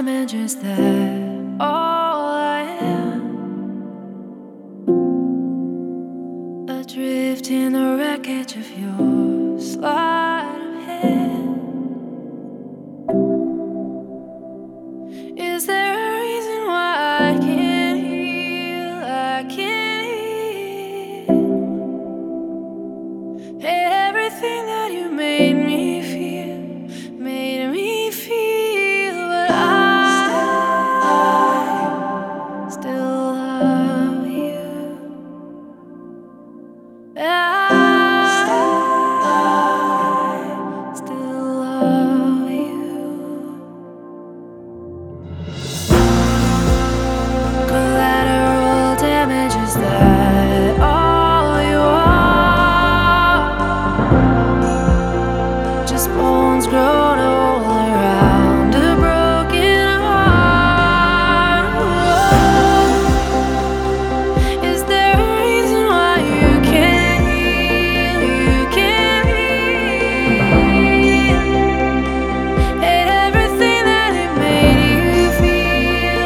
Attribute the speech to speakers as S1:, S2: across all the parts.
S1: damage, is that all I am? Adrift in the wreckage of your sleight of hand. Is there a reason why I can't heal? I can't heal. Everything that you made me feel, but I still love you. I still love you. Collateral damage, is that all you are? Just bones grown all around a broken heart. Is there a reason why you can't heal? You can't heal. Hate everything that it made you feel,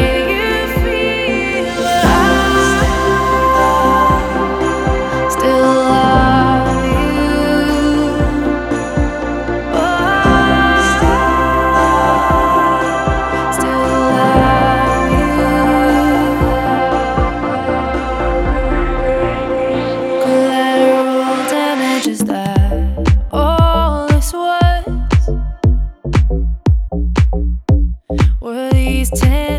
S1: but I still love you. Oh, I still love you. Collateral damage, is that all this was? Were these 10